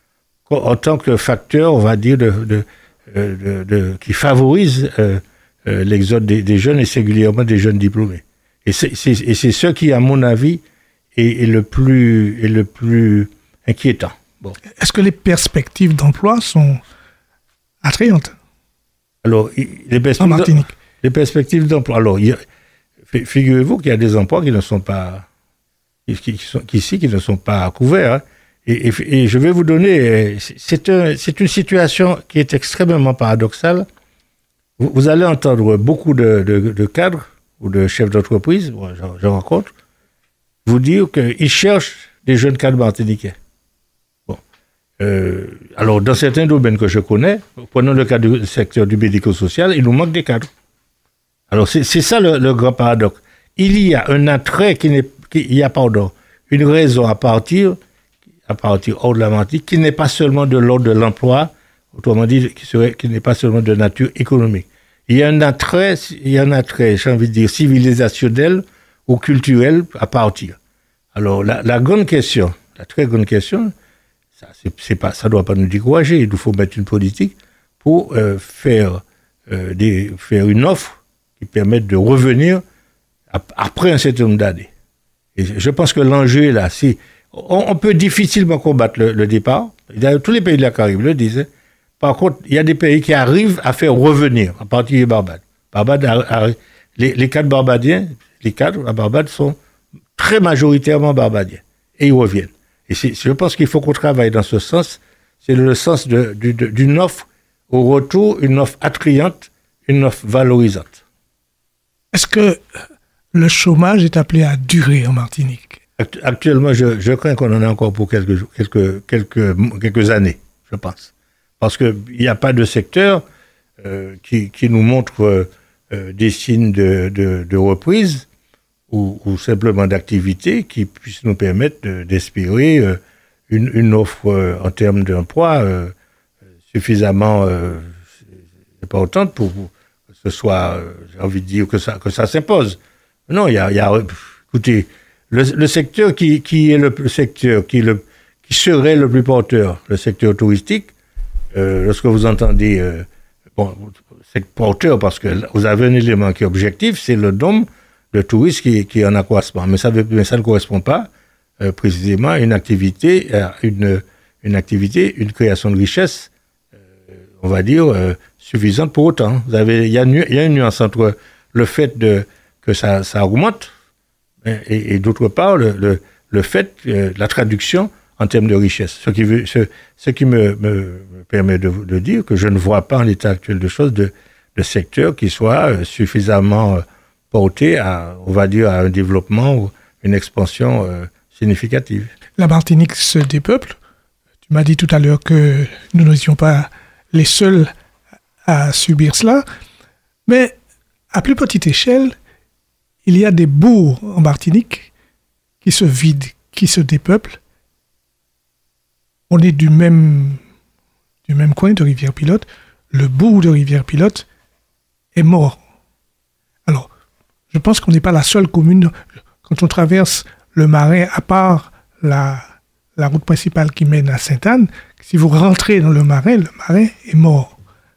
en tant que facteur, on va dire, de, de, de, de, de, qui favorise euh, euh, l'exode des, des jeunes et singulièrement des jeunes diplômés. Et c'est, c'est, et c'est ce qui, à mon avis, est, est, le, plus, est le plus inquiétant. Bon. Est-ce que les perspectives d'emploi sont attrayantes? Alors, les perspectives, en Martinique. Les perspectives d'emploi. Alors, il y a, figurez-vous qu'il y a des emplois qui ne sont pas, qui, qui sont, qui, ici, qui ne sont pas couverts. Hein. Et, et, et je vais vous donner, c'est, un, c'est une situation qui est extrêmement paradoxale. Vous, vous allez entendre beaucoup de, de, de cadres ou de chefs d'entreprise, moi j'en, j'en rencontre, vous dire qu'ils cherchent des jeunes cadres martiniquais. Bon. Euh, alors, dans certains domaines que je connais, prenons le cas du secteur du médico-social, il nous manque des cadres. Alors, c'est, c'est ça le, le grand paradoxe. Il y a un attrait qui n'est, qui, il y a, pardon, une raison à partir, à partir hors de la Martinique, qui n'est pas seulement de l'ordre de l'emploi, autrement dit, qui serait, qui n'est pas seulement de nature économique. Il y a un attrait, il y a un attrait, j'ai envie de dire, civilisationnel ou culturel à partir. Alors, la, la grande question, la très grande question, ça, c'est, c'est pas, ça doit pas nous décourager. Il nous faut mettre une politique pour euh, faire, euh, des, faire une offre qui permette de revenir ap- après un certain nombre d'années. Et je pense que l'enjeu est là. C'est, on, on peut difficilement combattre le, le départ. D'ailleurs, tous les pays de la Caraïbe le disent. Par contre, il y a des pays qui arrivent à faire revenir, en particulier Barbade. Barbade a, a, les, les cadres barbadiens, les cadres à Barbade sont très majoritairement barbadiens. Et ils reviennent. Et c'est, je pense qu'il faut qu'on travaille dans ce sens. C'est le sens de, de, de, d'une offre au retour, une offre attrayante, une offre valorisante. Est-ce que le chômage est appelé à durer en Martinique? Actuellement, je, je crains qu'on en ait encore pour quelques, quelques, quelques, quelques années, je pense. Parce qu'il n'y a pas de secteur euh, qui, qui nous montre euh, des signes de, de, de reprise ou, ou simplement d'activité qui puissent nous permettre de, d'espérer euh, une, une offre euh, en termes d'emploi euh, suffisamment euh, importante pour que ce soit, euh, j'ai envie de dire, que ça, que ça s'impose. Non, il y a, il y a écoutez, le, le secteur qui, qui est le, le secteur qui, le, qui serait le plus porteur, le secteur touristique, Euh, lorsque vous entendez, euh, bon, c'est porteur parce que vous avez un élément qui est objectif, c'est le nombre de touristes qui, qui est en accroissement. Mais ça, veut, mais ça ne correspond pas euh, précisément à une activité, à une, une activité, une création de richesse, euh, on va dire, euh, suffisante pour autant. Vous avez, il y a, il y a une nuance entre le fait de, que ça, ça augmente et, et d'autre part, le, le, le fait, euh, la traduction en termes de richesse. Ce qui, veut, ce, ce qui me, me, me permet de, de dire que je ne vois pas en l'état actuel de choses de, de secteur qui soit suffisamment euh, porté à, on va dire, à un développement ou une expansion euh, significative. La Martinique se dépeuple. Tu m'as dit tout à l'heure que nous n'étions pas les seuls à subir cela. Mais à plus petite échelle, il y a des bourgs en Martinique qui se vident, qui se dépeuplent. On est du même, du même coin de Rivière-Pilote. Le bourg de Rivière-Pilote est mort. Alors, je pense qu'on n'est pas la seule commune. Quand on traverse le Marais, à part la, la route principale qui mène à Sainte-Anne, si vous rentrez dans le Marais, le Marais est mort.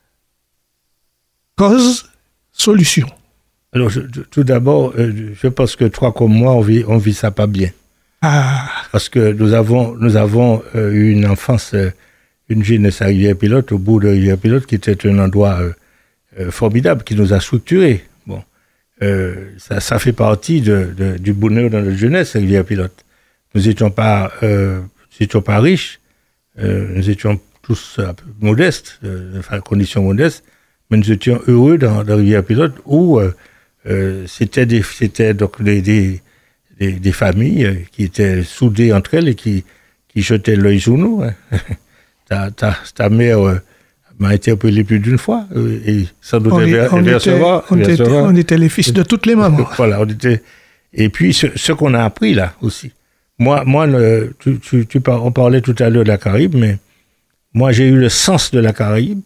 Cause, solution. Alors, je, tout d'abord, euh, je pense que toi comme moi, on vit, on vit ça pas bien. Ah. Parce que nous avons, nous avons euh, eu une enfance, euh, une jeunesse à Rivière-Pilote, au bout de Rivière-Pilote, qui était un endroit euh, euh, formidable, qui nous a structurés. Bon, euh, ça, ça fait partie de, de, du bonheur dans notre jeunesse, Rivière-Pilote. Nous n'étions pas, euh, nous étions pas riches, euh, nous étions tous un peu modestes, euh, enfin, conditions modestes, mais nous étions heureux dans, dans Rivière-Pilote où euh, euh, c'était des, c'était donc des, des Des, des familles qui étaient soudées entre elles et qui, qui jetaient l'œil sur nous. Hein. ta, ta, ta mère euh, m'a interpellé plus d'une fois euh, et sans doute elle va recevoir. On, on était les fils de toutes les mamans. Voilà, on était. Et puis ce, ce qu'on a appris là aussi. Moi, moi, le, tu, tu, tu par, on parlait tout à l'heure de la Caraïbe, mais moi j'ai eu le sens de la Caraïbe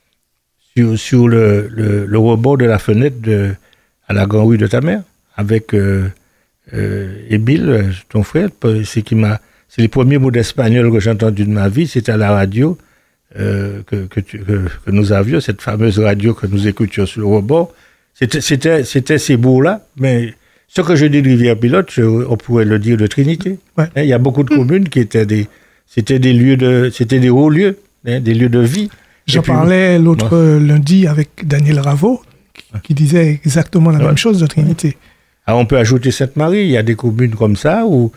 sur, sur le, le, le rebord de la fenêtre de, à la grande rue de ta mère avec. Euh, Euh, et Bill, ton frère, c'est qui m'a, c'est les premiers mots d'espagnol que j'ai entendus de ma vie, c'était à la radio euh, que, que, tu, que, que nous avions, cette fameuse radio que nous écoutions sur le rebord. C'était, c'était, c'était ces mots-là, mais ce que je dis de Rivière-Pilote, je, on pourrait le dire de Trinité. Ouais. Hein, il y a beaucoup de communes qui étaient des, c'était des lieux de, c'était des hauts lieux, hein, des lieux de vie. J'en parlais l'autre ouais. lundi avec Daniel Ravo, qui, qui disait exactement la ouais. même chose de Trinité. Ouais. Alors on peut ajouter Sainte-Marie, il y a des communes comme ça où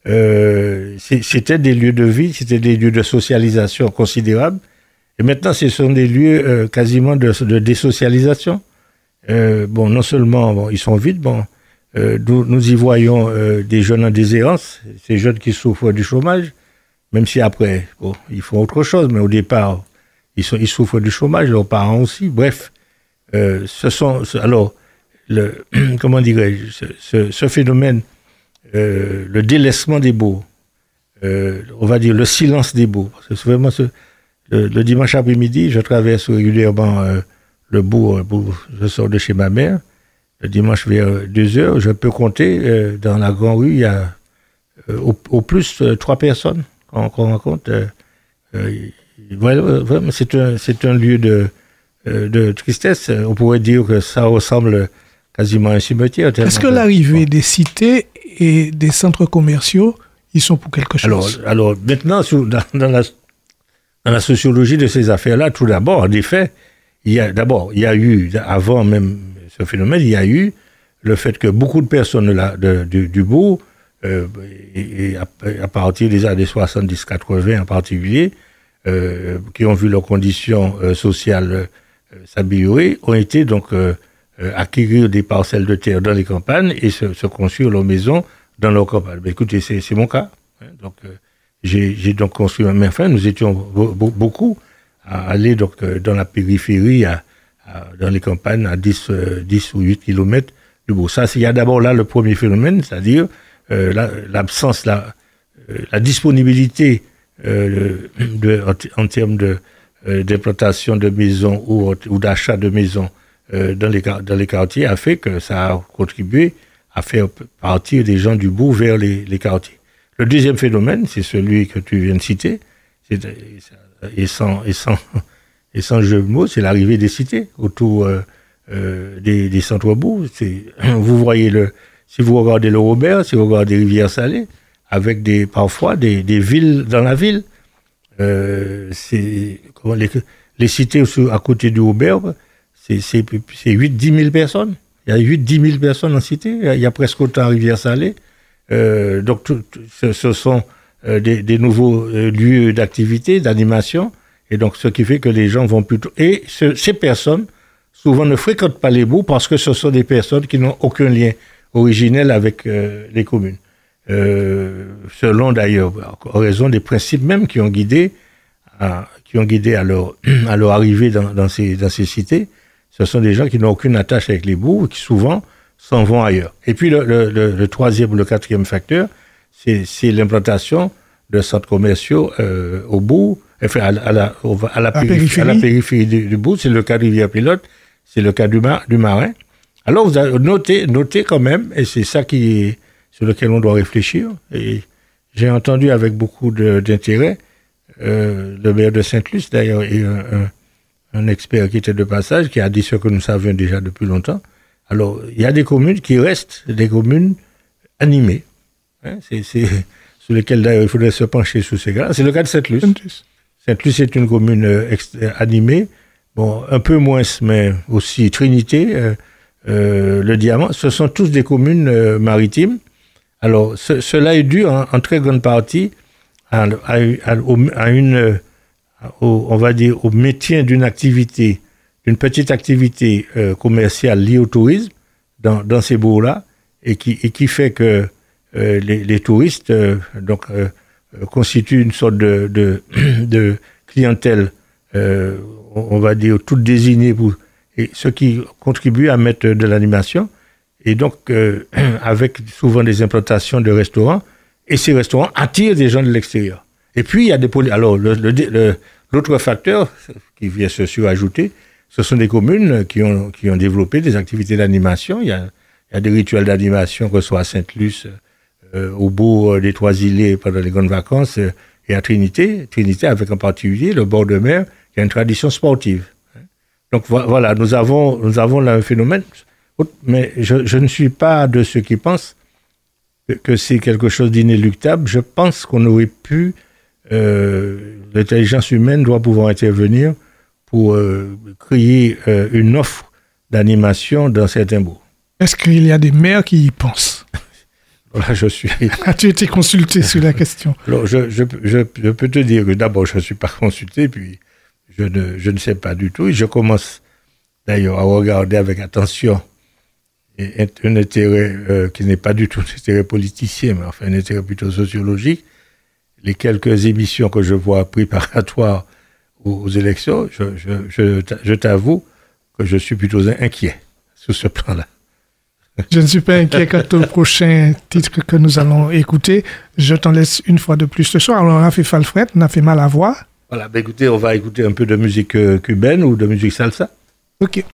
euh, c'était des lieux de vie, c'était des lieux de socialisation considérables. Et maintenant, ce sont des lieux euh, quasiment de, de désocialisation. Euh, bon, non seulement bon, ils sont vides, bon, euh, nous, nous y voyons euh, des jeunes en déshérence, ces jeunes qui souffrent du chômage, même si après, bon, ils font autre chose, mais au départ, ils, sont, ils souffrent du chômage, leurs parents aussi. Bref, euh, ce sont alors. Le, comment dirais-je, ce, ce, ce phénomène, euh, le délaissement des bourgs, euh, on va dire le silence des bourgs. Parce que c'est vraiment ce, le, le dimanche après-midi, je traverse régulièrement euh, le bourg, bourg, je sors de chez ma mère, le dimanche vers deux heures, je peux compter, euh, dans la grande rue, il y a euh, au, au plus euh, trois personnes qu'on, qu'on rencontre. Euh, euh, voilà, vraiment, c'est un, c'est un lieu de, euh, de tristesse. On pourrait dire que ça ressemble quasiment un cimetière. Est-ce que l'arrivée bon. des cités et des centres commerciaux, ils sont pour quelque chose? Alors, alors maintenant, sous, dans, dans, la, dans la sociologie de ces affaires-là, tout d'abord, en effet, il y a, d'abord, il y a eu, avant même ce phénomène, il y a eu le fait que beaucoup de personnes de la, de, du, du bourg, euh, et, et à, à partir des années soixante-dix quatre-vingts en particulier, euh, qui ont vu leurs conditions euh, sociales euh, s'améliorer, ont été donc... Euh, Euh, acquérir des parcelles de terre dans les campagnes et se, se construire leur maison dans leurs campagnes. Ben, écoutez, c'est, c'est mon cas. Hein. Donc, euh, j'ai, j'ai donc construit, mais enfin, nous étions be- beaucoup à aller donc euh, dans la périphérie, à, à, dans les campagnes, à dix, euh, dix ou huit kilomètres du bourg. Ça, il y a d'abord là le premier phénomène, c'est-à-dire euh, la, l'absence, la, euh, la disponibilité euh, de, en, en termes de, euh, d'implantation de maisons ou, ou d'achat de maisons Euh, dans, les, dans les quartiers a fait que ça a contribué à faire partir des gens du bourg vers les, les quartiers. Le deuxième phénomène, c'est celui que tu viens de citer, c'est, et, sans, et, sans, Et sans jeu de mots, c'est l'arrivée des cités autour euh, euh, des, des centres-bourgs. C'est, vous voyez le, si vous regardez le Robert, si vous regardez Rivière Salée, avec des parfois des, des villes dans la ville, euh, c'est comment les, les cités à côté du Robert, c'est, c'est, c'est huit à dix mille personnes. Il y a huit à dix mille personnes en cité. Il y a presque autant à Rivière Salée. Euh, donc tout, ce, ce sont euh, des, des nouveaux euh, lieux d'activité, d'animation. Et donc, ce qui fait que les gens vont plutôt... Et ce, ces personnes, souvent, ne fréquentent pas les bouts parce que ce sont des personnes qui n'ont aucun lien originel avec euh, les communes. Euh, selon, d'ailleurs, en raison des principes même qui ont guidé à, qui ont guidé à leur, à leur arrivée dans, dans, ces, dans ces cités, ce sont des gens qui n'ont aucune attache avec les bouts et qui, souvent, s'en vont ailleurs. Et puis, le, le, le, le troisième ou le quatrième facteur, c'est, c'est l'implantation de centres commerciaux euh, au bout, enfin, à, à, la, à, la, périphérie, à la périphérie du, du bout. C'est le cas de Rivière-Pilote, c'est le cas du, mar, du Marin. Alors, vous avez noté, noté quand même, et c'est ça qui est, sur lequel on doit réfléchir, et j'ai entendu avec beaucoup de, d'intérêt euh, le maire de Sainte-Luce, d'ailleurs, et un, un, un expert qui était de passage, qui a dit ce que nous savions déjà depuis longtemps. Alors, il y a des communes qui restent des communes animées. Hein, c'est... c'est sur lesquels d'ailleurs il faudrait se pencher sous ces cas. C'est le cas de Sainte-Luce. Sainte-Luce, Sainte-Luce est une commune euh, ex- animée, bon, un peu moins, mais aussi Trinité, euh, euh, le Diamant. Ce sont tous des communes euh, maritimes. Alors, ce, cela est dû en, en très grande partie à, à, à, à une, à, au, on va dire, au maintien d'une activité, d'une petite activité euh, commerciale liée au tourisme dans, dans ces bourgs-là, et qui, et qui fait que Euh, les, les touristes euh, donc euh, constituent une sorte de, de, de clientèle, euh, on va dire, toute désignée, pour, et ce qui contribue à mettre de l'animation, et donc euh, avec souvent des implantations de restaurants, et ces restaurants attirent des gens de l'extérieur. Et puis, il y a des... Poly- Alors, le, le, le, l'autre facteur qui vient se surajouter, ce sont des communes qui ont, qui ont développé des activités d'animation. Il y a, il y a des rituels d'animation, que ce soit à Sainte-Luce, Euh, au bout euh, des Trois-Îlets pendant les grandes vacances, euh, et à Trinité, Trinité avec en particulier le bord de mer, qui a une tradition sportive. Donc vo- voilà, nous avons, nous avons là un phénomène, mais je, je ne suis pas de ceux qui pensent que, que c'est quelque chose d'inéluctable. Je pense qu'on aurait pu, euh, l'intelligence humaine doit pouvoir intervenir pour euh, créer euh, une offre d'animation dans certains bourgs. Est-ce qu'il y a des maires qui y pensent? Là, je suis... As-tu été consulté sur la question? Alors, je, je, je, je peux te dire que d'abord, je ne suis pas consulté, puis je ne, je ne sais pas du tout. Et je commence d'ailleurs à regarder avec attention et un intérêt euh, qui n'est pas du tout un intérêt politicien, mais enfin un intérêt plutôt sociologique. Les quelques émissions que je vois préparatoires aux, aux élections, je, je, je, je t'avoue que je suis plutôt inquiet sur ce plan-là. Je ne suis pas inquiet quant au prochain titre que nous allons écouter. Je t'en laisse une fois de plus ce soir. Alors, on a fait Falfret, on a fait mal à voix. Voilà, ben écoutez, on va écouter un peu de musique euh, cubaine ou de musique salsa. Ok.